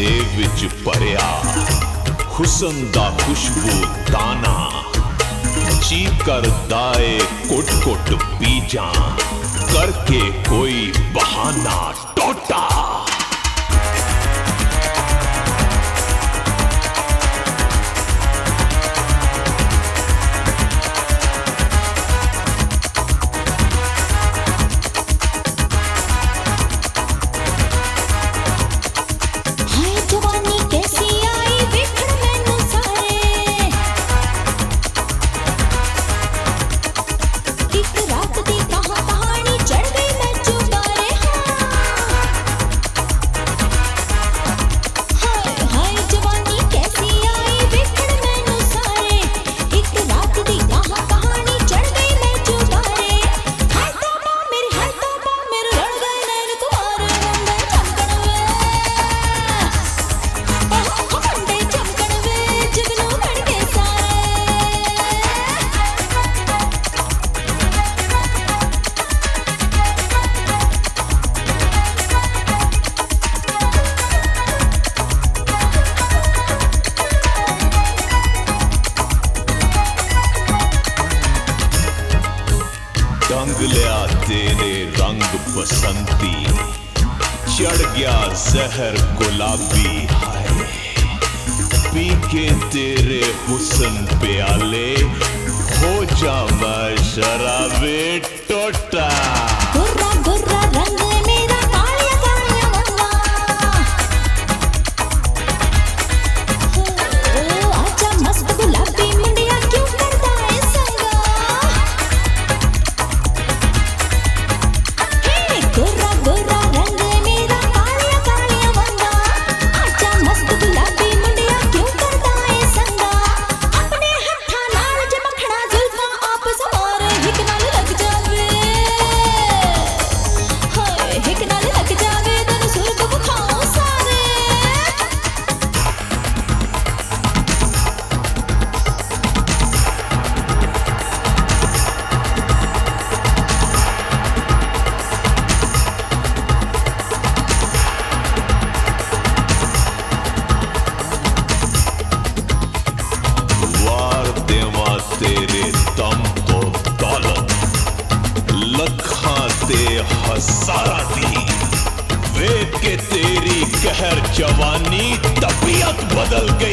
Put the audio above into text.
दे विच भरिया हुसन दा खुशबू दाना जी करदा ए कुट कुट पी जा करके कोई बहाना टोटा। रंग लिया तेरे रंग बसंती चढ़ गया जहर गुलाबी हाय पी के तेरे हुस्न प्याले हो जा मैं शराबे टोटा। गुर्रा गुर्रा रंग मेरा कालिया कालिया वंगा आजा मस्त गुलाबी मुंडिया क्यों करदा है संगा। गुर्रा गुर्रा रंग मेरा कालिया कालिया वंगा आजा मस्त गुलाबी मुंडिया क्यों करदा है संगा। अपने हत्थां नाल जमखड़ा जुल्फां आप सवार हिक नाल लग जावे हाय हिक नाल लग जावे तन सुर्ग विखाओ सारे। वार देवा तेरे दम तो दौलत लखा ते हजारा दी वेख के तेरी कहर जवानी तबीयत बदल गई।